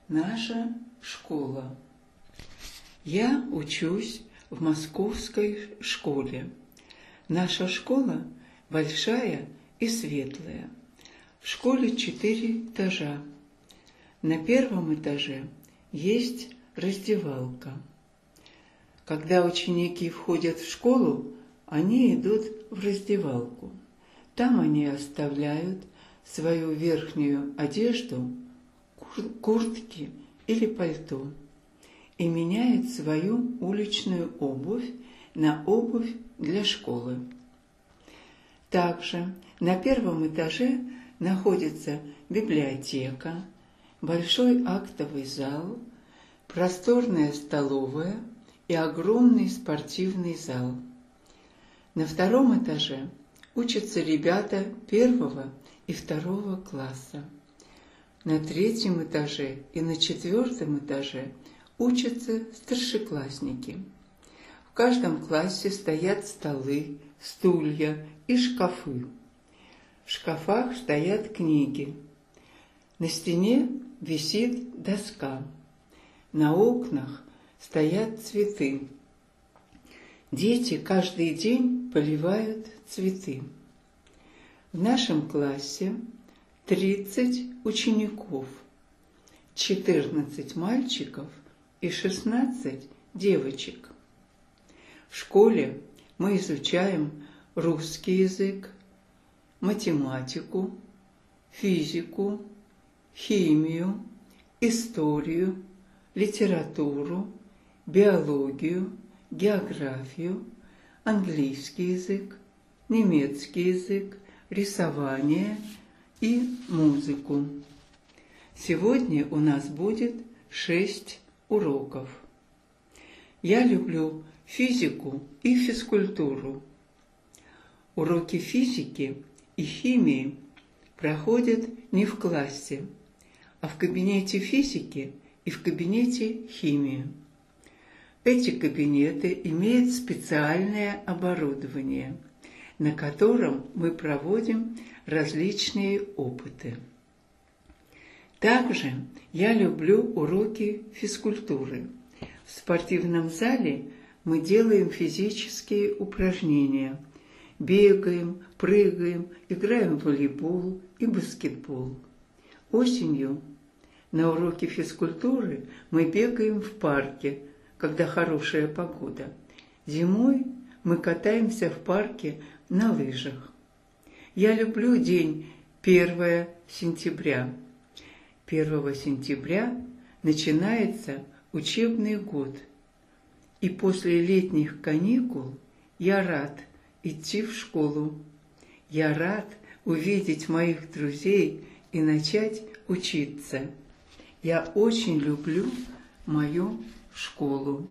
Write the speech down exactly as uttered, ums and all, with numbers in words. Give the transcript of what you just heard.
Наша школа. Я учусь в московской школе. Наша школа большая и светлая. В школе четыре этажа. На первом этаже есть раздевалка. Когда ученики входят в школу, они идут в раздевалку. Там они оставляют свою верхнюю одежду, куртки или пальто, и меняют свою уличную обувь на обувь для школы. Также на первом этаже находится библиотека, большой актовый зал, просторная столовая и огромный спортивный зал. На втором этаже учатся ребята первого и второго класса. На третьем этаже и на четвертом этаже учатся старшеклассники. В каждом классе стоят столы, стулья и шкафы. В шкафах стоят книги. На стене висит доска. На окнах стоят цветы. Дети каждый день поливают цветы. В нашем классе тридцать учеников, четырнадцать мальчиков и шестнадцать девочек. В школе мы изучаем русский язык, математику, физику, химию, историю, литературу, биологию, географию, английский язык, немецкий язык, рисование и музыку. Сегодня у нас будет шесть уроков. Я люблю физику и физкультуру. Уроки физики и химии проходят не в классе, а в кабинете физики и в кабинете химии. Эти кабинеты имеют специальное оборудование, на котором мы проводим различные опыты. Также я люблю уроки физкультуры. В спортивном зале мы делаем физические упражнения, бегаем, прыгаем, играем в волейбол и баскетбол. Осенью на уроке физкультуры мы бегаем в парке, когда хорошая погода. Зимой мы катаемся в парке на лыжах. Я люблю день первого сентября. первого сентября начинается учебный год. И после летних каникул я рад идти в школу. Я рад увидеть моих друзей и начать учиться. Я очень люблю мою школу.